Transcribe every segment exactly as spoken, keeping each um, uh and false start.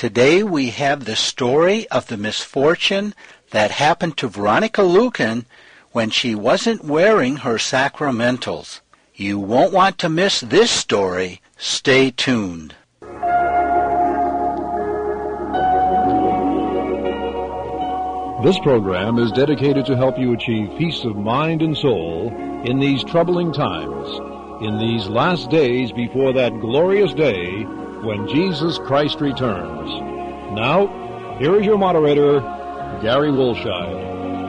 Today we have the story of the misfortune that happened to Veronica Lueken when she wasn't wearing her sacramentals. You won't want to miss this story. Stay tuned. This program is dedicated to help you achieve peace of mind and soul in these troubling times, in these last days before that glorious day when Jesus Christ returns. Now, here is your moderator, Gary Wolshide.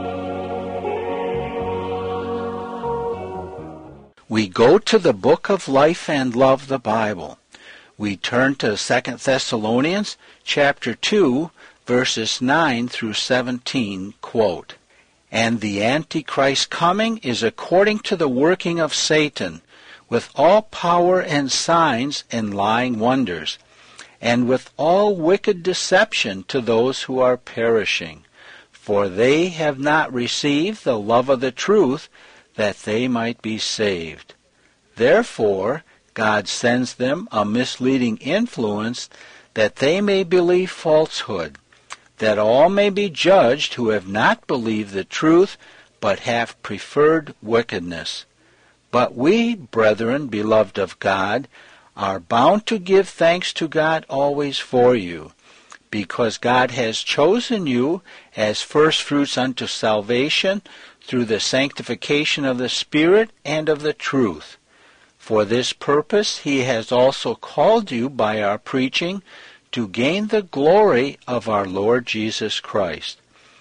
We go to the book of life and love, the Bible. We turn to Second Thessalonians chapter two, verses nine through seventeen, quote, "And the Antichrist coming is according to the working of Satan, with all power and signs and lying wonders, and with all wicked deception to those who are perishing. For they have not received the love of the truth, that they might be saved. Therefore, God sends them a misleading influence, that they may believe falsehood, that all may be judged who have not believed the truth, but have preferred wickedness. But we, brethren, beloved of God, are bound to give thanks to God always for you, because God has chosen you as firstfruits unto salvation through the sanctification of the Spirit and of the truth. For this purpose he has also called you by our preaching to gain the glory of our Lord Jesus Christ.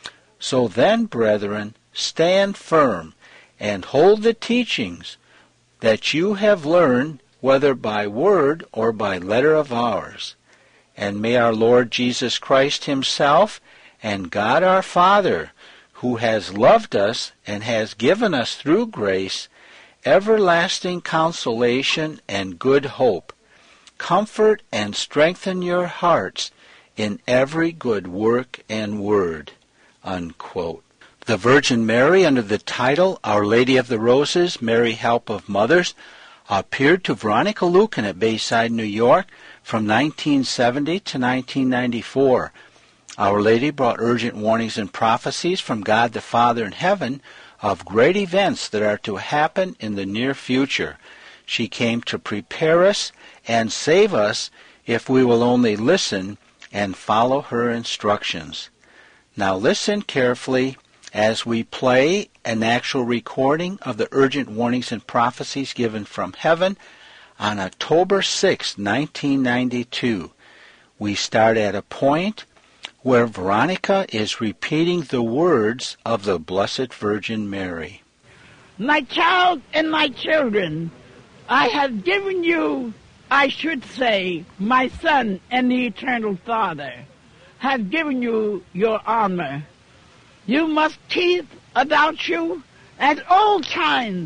So then, brethren, stand firm and hold the teachings that you have learned, whether by word or by letter of ours. And may our Lord Jesus Christ himself and God our Father, who has loved us and has given us through grace everlasting consolation and good hope, comfort and strengthen your hearts in every good work and word." Unquote. The Virgin Mary, under the title Our Lady of the Roses, Mary Help of Mothers, appeared to Veronica Lueken at Bayside, New York from nineteen seventy to nineteen ninety-four. Our Lady brought urgent warnings and prophecies from God the Father in heaven of great events that are to happen in the near future. She came to prepare us and save us if we will only listen and follow her instructions. Now listen carefully as we play an actual recording of the urgent warnings and prophecies given from heaven on October sixth, nineteen ninety-two. We start at a point where Veronica is repeating the words of the Blessed Virgin Mary. "My child and my children, I have given you, I should say, my Son and the Eternal Father, have given you your armor. You must keep about you at all times.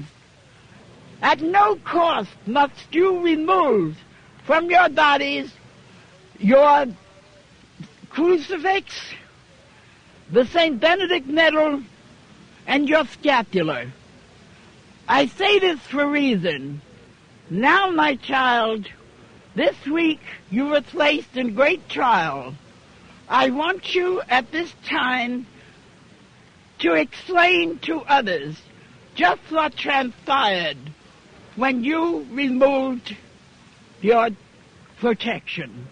At no cost must you remove from your bodies your crucifix, the Saint Benedict medal, and your scapular. I say this for a reason. Now, my child, this week you were placed in great trial. I want you at this time to explain to others just what transpired when you removed your protection."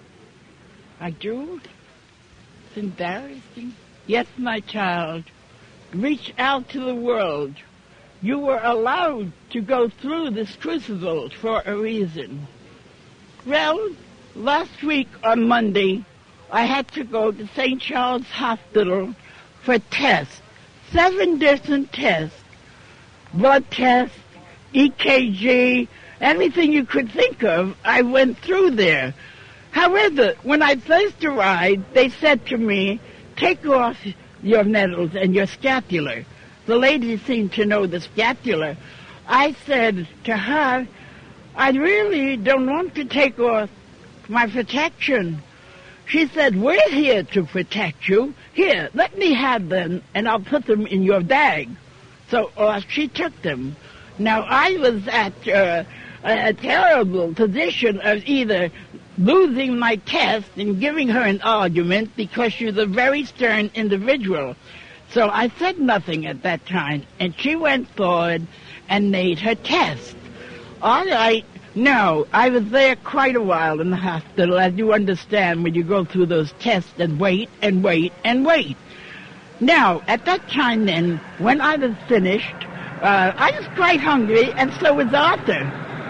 I do? It's embarrassing. Yes, my child. Reach out to the world. You were allowed to go through this crucible for a reason. Well, last week on Monday, I had to go to Saint Charles Hospital for tests. Seven different tests. Blood tests, E K G, anything you could think of, I went through there. However, when I first arrived, they said to me, "Take off your medals and your scapular." The lady seemed to know the scapular. I said to her, "I really don't want to take off my protection." She said, "We're here to protect you. Here, let me have them, and I'll put them in your bag." So uh, she took them. Now, I was at uh, a terrible position of either losing my test and giving her an argument because she was a very stern individual. So I said nothing at that time, and she went forward and made her test. All right. No, I was there quite a while in the hospital, as you understand, when you go through those tests and wait and wait and wait. Now, at that time then, when I was finished, uh, I was quite hungry, and so was Arthur.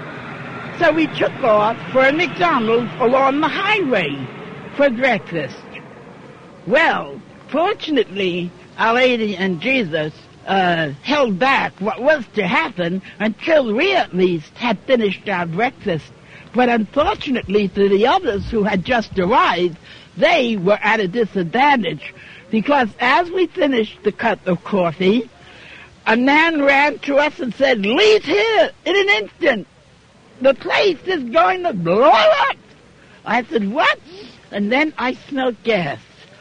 So we took off for a McDonald's along the highway for breakfast. Well, fortunately, Our Lady and Jesus Uh, held back what was to happen until we at least had finished our breakfast. But unfortunately for the others who had just arrived, they were at a disadvantage because as we finished the cup of coffee, a man ran to us and said, "Leave here in an instant. The place is going to blow up." I said, "What?" And then I smelled gas.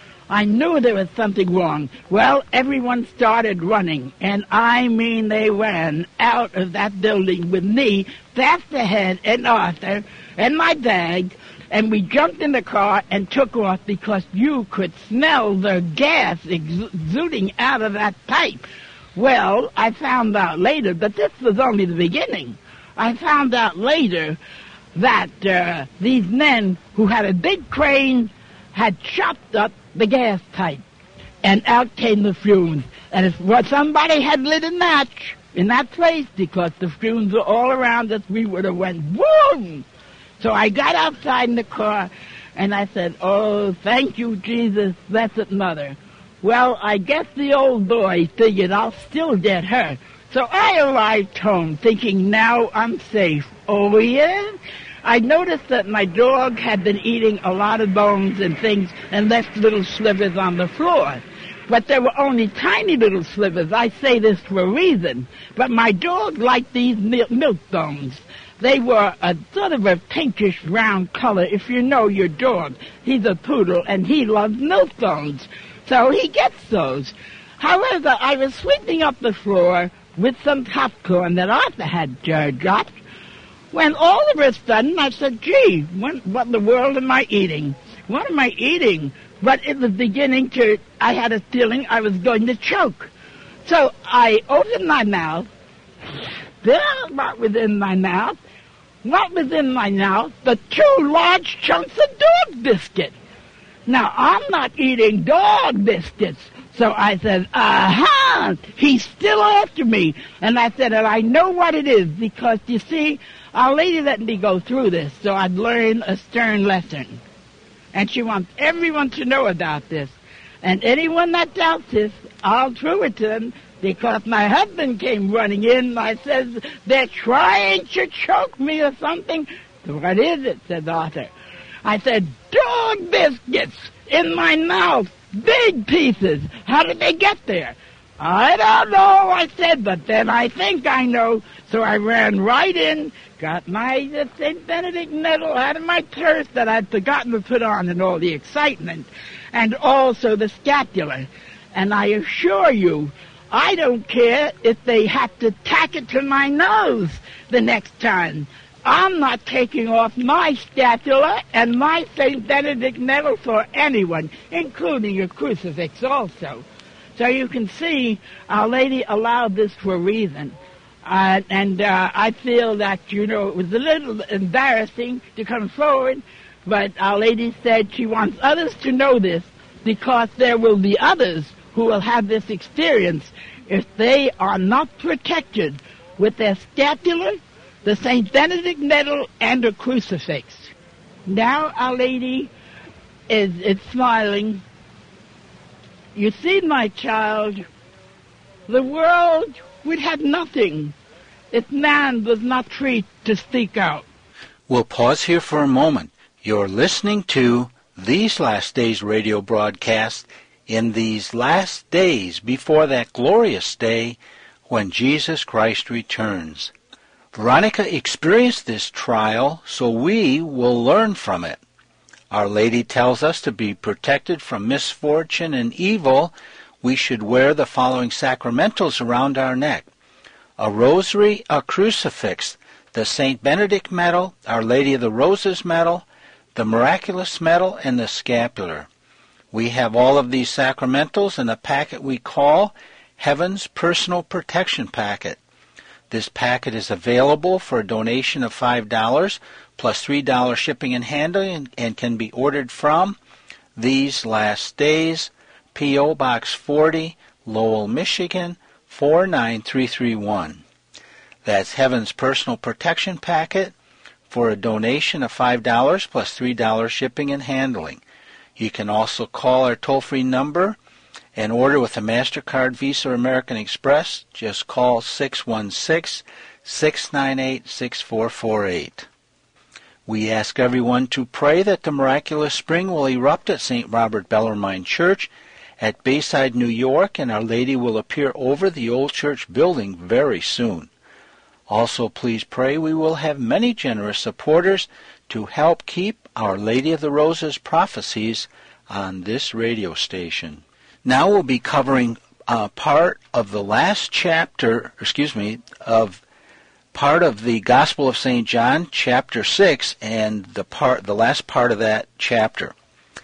I knew there was something wrong. Well, everyone started running, and I mean they ran out of that building with me fast ahead and Arthur and my bag, and we jumped in the car and took off because you could smell the gas exuding out of that pipe. Well, I found out later, but this was only the beginning. I found out later that uh, these men who had a big crane had chopped up the gas pipe, and out came the fumes. And if what somebody had lit a match in that place, because the fumes were all around us, we would have went boom. So I got outside in the car, and I said, "Oh, thank you, Jesus, blessed Mother." Well, I guess the old boy figured I'll still get her. So I arrived home thinking, now I'm safe. Oh, yeah? I noticed that my dog had been eating a lot of bones and things and left little slivers on the floor. But they were only tiny little slivers. I say this for a reason. But my dog liked these milk bones. They were a sort of a pinkish brown color, if you know your dog. He's a poodle, and he loves milk bones. So he gets those. However, I was sweeping up the floor with some popcorn that Arthur had uh, dropped, when all of a sudden I said, gee, what, what in the world am I eating? What am I eating? But it was beginning to, I had a feeling I was going to choke. So I opened my mouth. There, what was in my mouth? What was in my mouth? The two large chunks of dog biscuit. Now, I'm not eating dog biscuits. So I said, aha, he's still after me. And I said, and I know what it is, because, you see, Our Lady let me go through this, so I'd learn a stern lesson. And she wants everyone to know about this. And anyone that doubts this, I'll prove it to them, because my husband came running in, and I said, they're trying to choke me or something. What is it, said Arthur. I said, dog biscuits in my mouth, big pieces. How did they get there? I don't know, I said, but then I think I know. So I ran right in, got my uh, Saint Benedict medal out of my purse that I'd forgotten to put on in all the excitement, and also the scapular. And I assure you, I don't care if they have to tack it to my nose the next time. I'm not taking off my scapula and my Saint Benedict medal for anyone, including a crucifix also. So you can see Our Lady allowed this for a reason. Uh, and uh, I feel that, you know, it was a little embarrassing to come forward, but Our Lady said she wants others to know this, because there will be others who will have this experience if they are not protected with their scapular, the Saint Benedict medal, and a crucifix. Now Our Lady is, is smiling. You see, my child, the world would have nothing if man was not free to speak out. We'll pause here for a moment. You're listening to These Last Days radio broadcast in these last days before that glorious day when Jesus Christ returns. Veronica experienced this trial, so we will learn from it. Our Lady tells us to be protected from misfortune and evil. We should wear the following sacramentals around our neck: a rosary, a crucifix, the Saint Benedict medal, Our Lady of the Roses medal, the miraculous medal, and the scapular. We have all of these sacramentals in a packet we call Heaven's Personal Protection Packet. This packet is available for a donation of five dollars plus three dollars shipping and handling, and can be ordered from These Last Days, P O. Box forty, Lowell, Michigan, four nine three three one. That's Heaven's Personal Protection Packet for a donation of five dollars plus three dollars shipping and handling. You can also call our toll-free number and order with a MasterCard, Visa, or American Express. Just call six one six, six nine eight, six four four eight. We ask everyone to pray that the miraculous spring will erupt at Saint Robert Bellarmine Church at Bayside, New York, and Our Lady will appear over the old church building very soon. Also, please pray we will have many generous supporters to help keep Our Lady of the Roses prophecies on this radio station. Now we'll be covering uh, part of the last chapter, excuse me, of part of the Gospel of Saint John, chapter six, and the part, the last part of that chapter.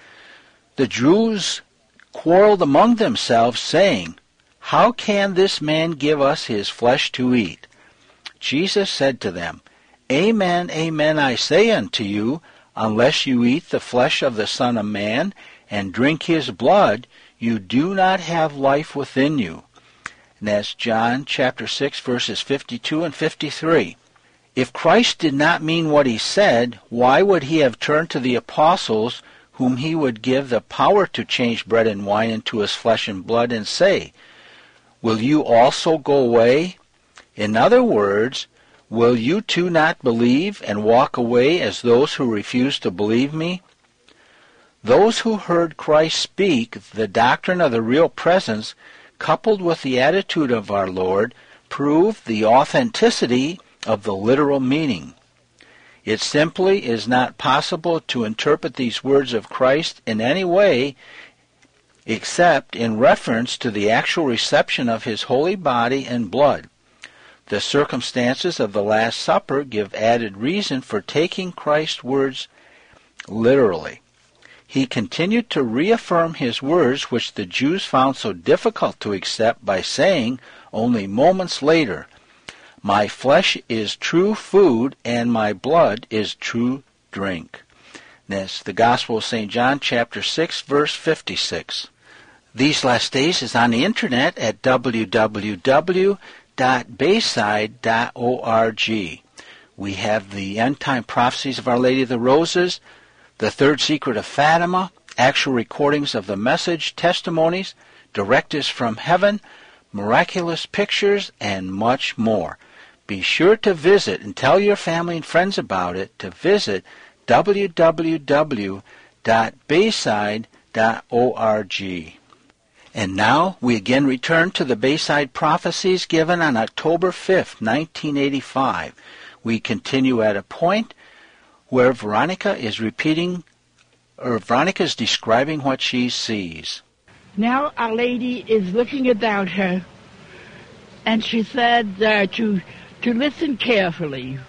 The Jews quarreled among themselves, saying, "How can this man give us his flesh to eat?" Jesus said to them, "Amen, amen, I say unto you, unless you eat the flesh of the Son of Man and drink his blood, you do not have life within you." And that's John chapter six, verses fifty-two and fifty-three. If Christ did not mean what he said, why would he have turned to the apostles, whom he would give the power to change bread and wine into his flesh and blood, and say, "Will you also go away?" In other words, will you too not believe and walk away as those who refuse to believe me? Those who heard Christ speak the doctrine of the real presence, coupled with the attitude of our Lord, prove the authenticity of the literal meaning. It simply is not possible to interpret these words of Christ in any way except in reference to the actual reception of his holy body and blood. The circumstances of the Last Supper give added reason for taking Christ's words literally. He continued to reaffirm his words, which the Jews found so difficult to accept, by saying, only moments later, "My flesh is true food, and my blood is true drink." That's the Gospel of Saint John, chapter six, verse fifty-six. These Last Days is on the internet at w w w dot bayside dot org. We have the end-time prophecies of Our Lady of the Roses, the Third Secret of Fatima, actual recordings of the message, testimonies, directives from heaven, miraculous pictures, and much more. Be sure to visit and tell your family and friends about it to visit w w w dot bayside dot org. And now we again return to the Bayside prophecies given on October fifth, nineteen eighty-five. We continue at a point where Veronica is repeating, or Veronica is describing what she sees. Now Our Lady is looking about her, and she said uh, to, to listen carefully.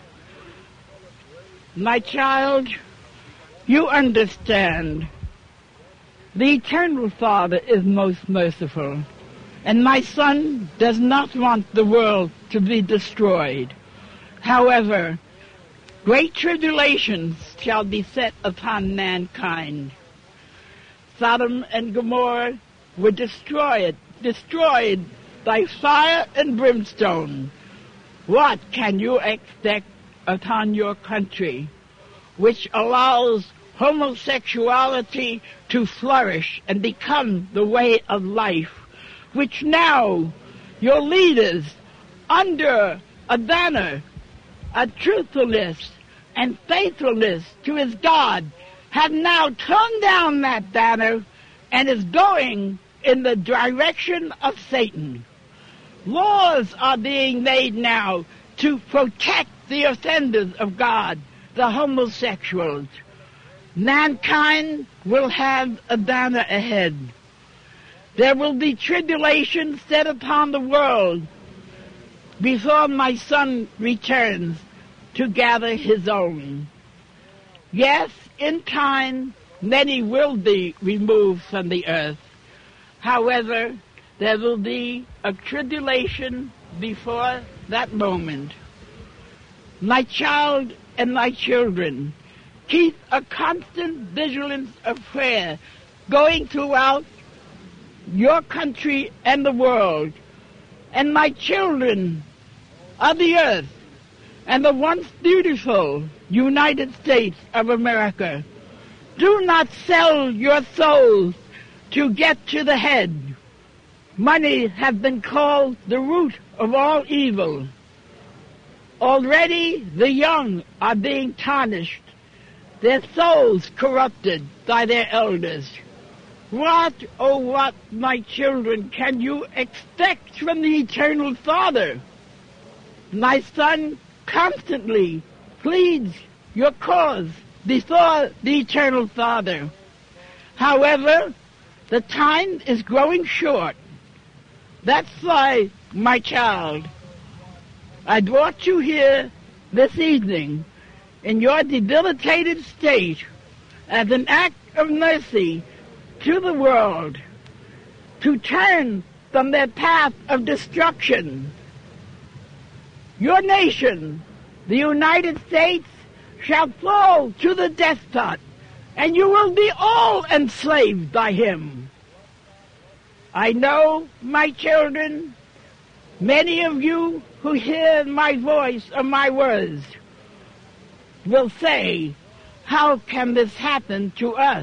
"My child, you understand. The Eternal Father is most merciful, and my Son does not want the world to be destroyed. However, great tribulations shall be set upon mankind. Sodom and Gomorrah were destroyed, destroyed by fire and brimstone. What can you expect upon your country, which allows homosexuality to flourish and become the way of life, which now your leaders, under a banner of truthfulness and faithfulness to his God, have now torn down that banner and is going in the direction of Satan. Laws are being made now to protect the offenders of God, the homosexuals. Mankind will have a banner ahead. There will be tribulation set upon the world before my Son returns to gather his own. Yes, in time many will be removed from the earth. However, there will be a tribulation before that moment. My child and my children, keep a constant vigilance of prayer going throughout your country and the world. And my children of the earth and the once beautiful United States of America, do not sell your souls to get to the head. Money has been called the root of all evil. Already the young are being tarnished, their souls corrupted by their elders. What, oh what, my children, can you expect from the Eternal Father? My son constantly pleads your cause before the Eternal Father. However, the time is growing short. That's why, my child, I brought you here this evening in your debilitated state as an act of mercy to the world, to turn from their path of destruction. Your nation, the United States, shall fall to the despot, and you will be all enslaved by him. I know, my children, many of you who hear my voice or my words will say, how can this happen to us?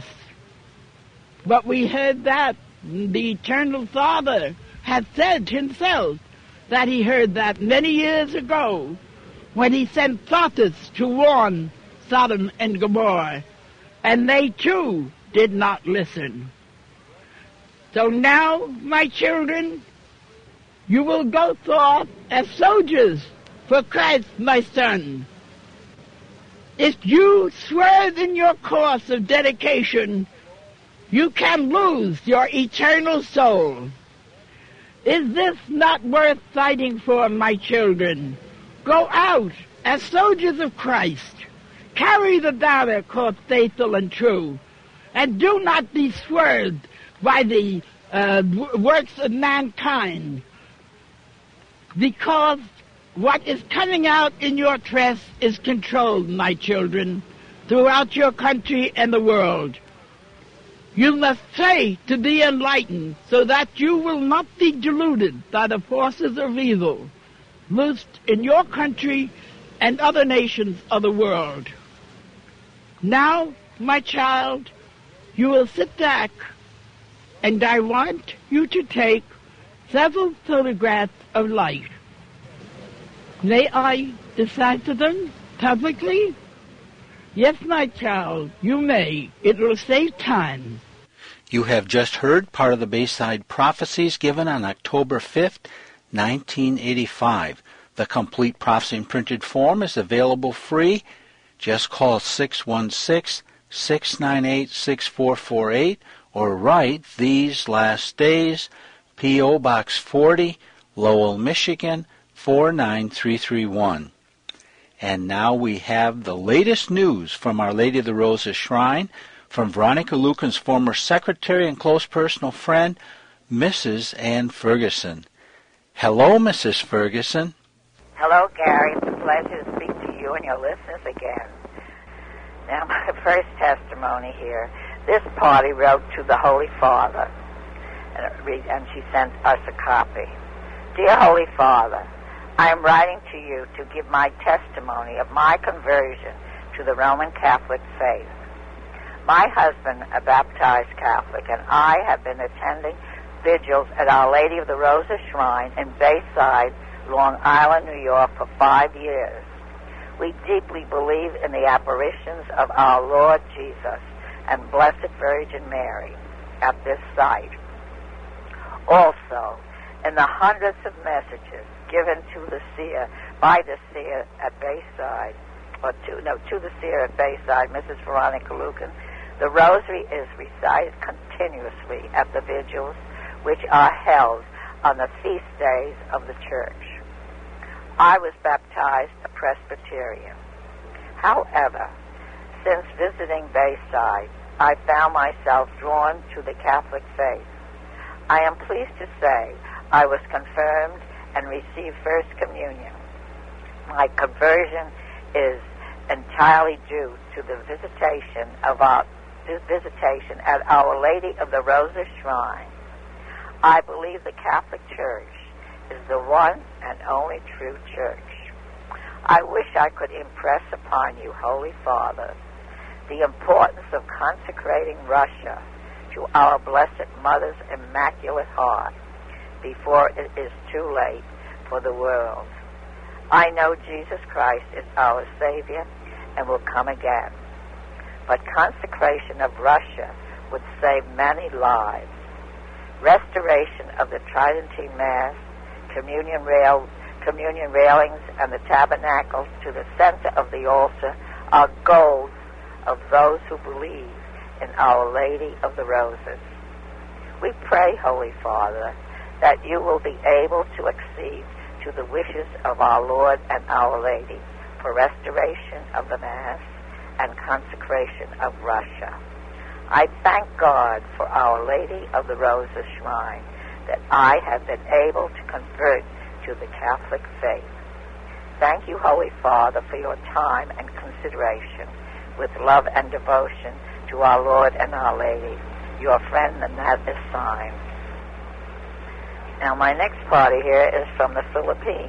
But we heard that the Eternal Father had said himself that he heard that many years ago when he sent prophets to warn Sodom and Gomorrah, and they too did not listen. So now, my children, you will go forth as soldiers for Christ, my son. If you swerve in your course of dedication, you can lose your eternal soul. Is this not worth fighting for, my children? Go out as soldiers of Christ. Carry the banner called faithful and true, and do not be swerved by the uh, works of mankind, because what is coming out in your press is controlled, my children, throughout your country and the world. You must pray to be enlightened so that you will not be deluded by the forces of evil loosed in your country and other nations of the world. Now, my child, you will sit back, and I want you to take several photographs of light. May I decipher them publicly? Yes, my child, you may. It will save time. You have just heard part of the Bayside Prophecies given on October fifth, nineteen eighty-five. The complete prophecy in printed form is available free. Just call six one six, six nine eight, six four four eight or write These Last Days, P O. Box forty, Lowell, Michigan, four nine three three one. And now we have the latest news from Our Lady of the Roses Shrine, from Veronica Lucan's former secretary and close personal friend, Missus Ann Ferguson. Hello, Missus Ferguson. Hello, Gary. It's a pleasure to speak to you and your listeners again. Now, my first testimony here. This party wrote to the Holy Father, and, it read, and she sent us a copy. Dear Holy Father, I am writing to you to give my testimony of my conversion to the Roman Catholic faith. My husband, a baptized Catholic, and I have been attending vigils at Our Lady of the Roses Shrine in Bayside, Long Island, New York, for five years. We deeply believe in the apparitions of our Lord Jesus and Blessed Virgin Mary at this site. Also, in the hundreds of messages given to the seer, by the seer at Bayside, or to, no, to the seer at Bayside, Missus Veronica Lucan, the rosary is recited continuously at the vigils, which are held on the feast days of the church. I was baptized a Presbyterian. However, since visiting Bayside, I found myself drawn to the Catholic faith. I am pleased to say I was confirmed and received First Communion. My conversion is entirely due to the visitation of our visitation at Our Lady of the Roses Shrine. I believe the Catholic Church is the one and only true church. I wish I could impress upon you, Holy Father, the importance of consecrating Russia to our Blessed Mother's Immaculate Heart before it is too late for the world. I know Jesus Christ is our Savior and will come again, but consecration of Russia would save many lives. Restoration of the Tridentine Mass, communion rail, communion railings, and the tabernacles to the center of the altar are goals of those who believe in Our Lady of the Roses. We pray, Holy Father, that you will be able to accede to the wishes of our Lord and Our Lady for restoration of the Mass and consecration of Russia. I thank God for Our Lady of the Roses Shrine that I have been able to convert to the Catholic faith. Thank you, Holy Father, for your time and consideration with love and devotion to our Lord and Our Lady, your friend, and that is signed. Now, my next party here is from the Philippines.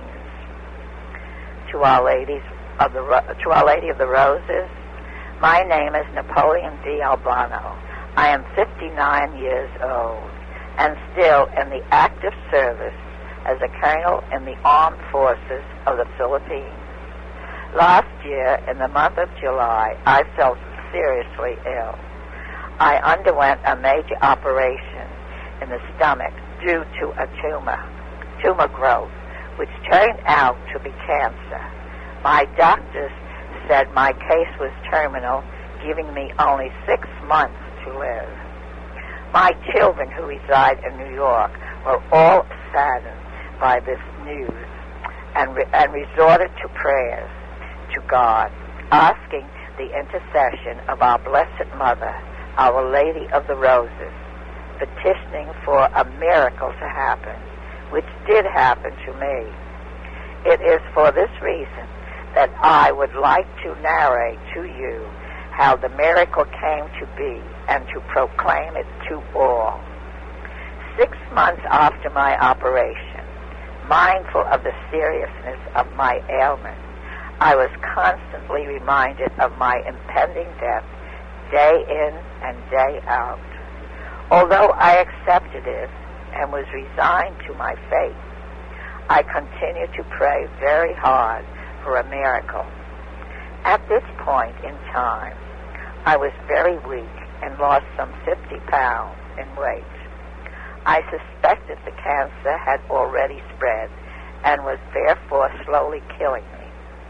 To Our Ladies of the to Our Lady of the Roses. My name is Napoleon D. Albano. I am fifty-nine years old and still in the active service as a colonel in the Armed Forces of the Philippines. Last year, in the month of July, I felt seriously ill. I underwent a major operation in the stomach due to a tumor, tumor growth, which turned out to be cancer. My doctors said my case was terminal, giving me only six months to live. My children, who reside in New York, were all saddened by this news and, re- and resorted to prayers to God, asking the intercession of our Blessed Mother, Our Lady of the Roses, petitioning for a miracle to happen, which did happen to me. It is for this reason that I would like to narrate to you how the miracle came to be and to proclaim it to all. Six months after my operation, mindful of the seriousness of my ailment, I was constantly reminded of my impending death day in and day out. Although I accepted it and was resigned to my fate, I continued to pray very hard for a miracle. At this point in time, I was very weak and lost some fifty pounds in weight. I suspected the cancer had already spread and was therefore slowly killing me.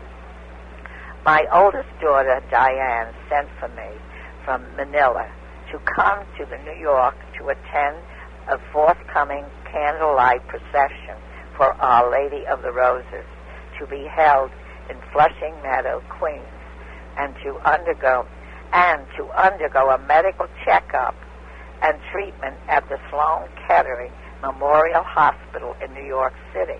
My oldest daughter, Diane, sent for me from Manila to come to the New York to attend a forthcoming candlelight procession for Our Lady of the Roses to be held in Flushing Meadow, Queens, and to undergo and to undergo a medical checkup and treatment at the Sloan Kettering Memorial Hospital in New York City.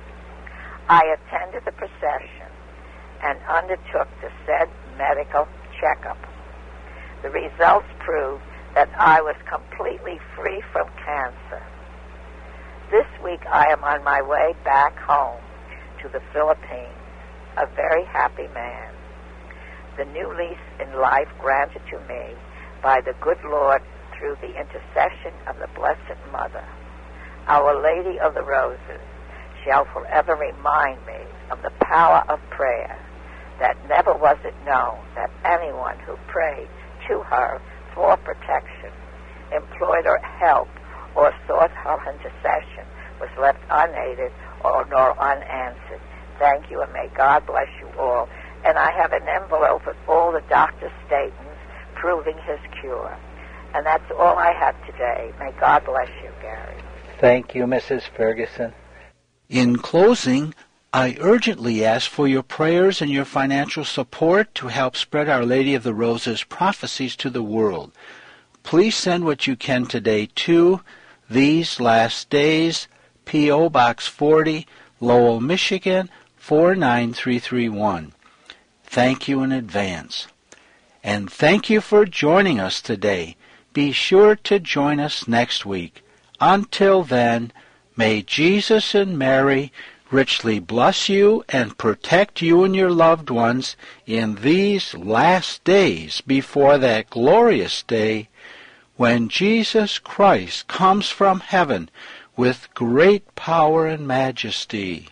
I attended the procession and undertook the said medical checkup. The results proved that I was completely free from cancer. This week I am on my way back home to the Philippines, a very happy man. The new lease in life granted to me by the good Lord through the intercession of the Blessed Mother, Our Lady of the Roses, shall forever remind me of the power of prayer, that never was it known that anyone who prayed to her for protection, implored her help, or sought her intercession was left unaided or nor unanswered. Thank you, and may God bless you all. And I have an envelope with all the doctor's statements proving his cure. And that's all I have today. May God bless you, Gary. Thank you, Missus Ferguson. In closing, I urgently ask for your prayers and your financial support to help spread Our Lady of the Roses prophecies to the world. Please send what you can today to These Last Days, P O. Box forty, Lowell, Michigan, four nine three three one. Thank you in advance. And thank you for joining us today. Be sure to join us next week. Until then, may Jesus and Mary richly bless you and protect you and your loved ones in these last days before that glorious day when Jesus Christ comes from heaven with great power and majesty.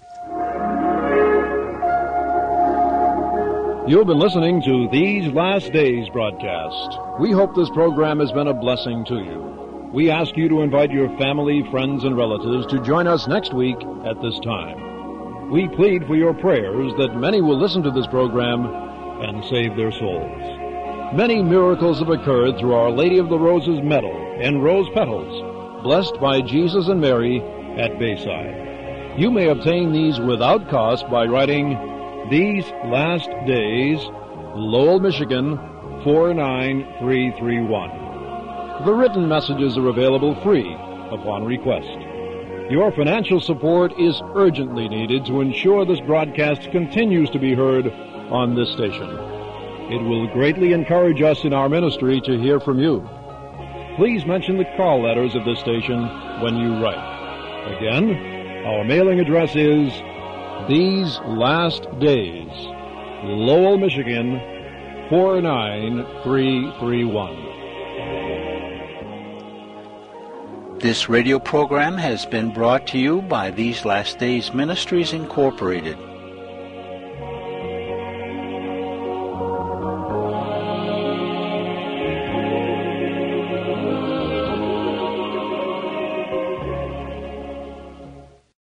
You've been listening to These Last Days broadcast. We hope this program has been a blessing to you. We ask you to invite your family, friends, and relatives to join us next week at this time. We plead for your prayers that many will listen to this program and save their souls. Many miracles have occurred through Our Lady of the Roses medal and rose petals, blessed by Jesus and Mary at Bayside. You may obtain these without cost by writing These Last Days, Lowell, Michigan, four nine three three one. The written messages are available free upon request. Your financial support is urgently needed to ensure this broadcast continues to be heard on this station. It will greatly encourage us in our ministry to hear from you. Please mention the call letters of this station when you write. Again, our mailing address is These Last Days, Lowell, Michigan, four nine three three one. This radio program has been brought to you by These Last Days Ministries, Incorporated.